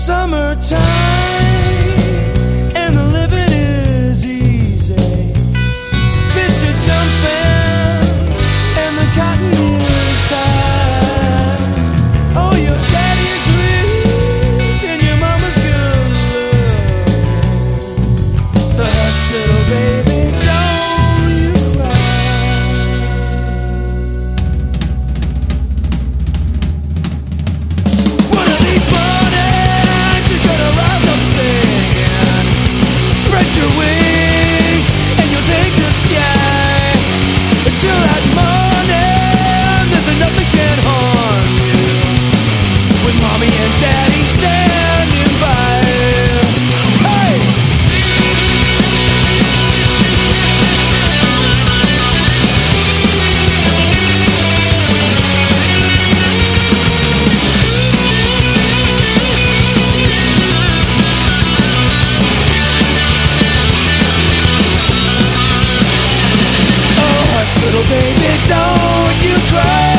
Summertime and the living is easy. Fish are jumping and the cotton is high. Oh, your daddy's rich and your mama's good love. So hush, little baby, don't you cry. One of these mornings you're gonna rise up singing. Spread your wings and you'll take the sky. Until that morning there's enough that can harm you, with mommy and daddy standing by. Hey! Oh, hush, little baby, don't you cry.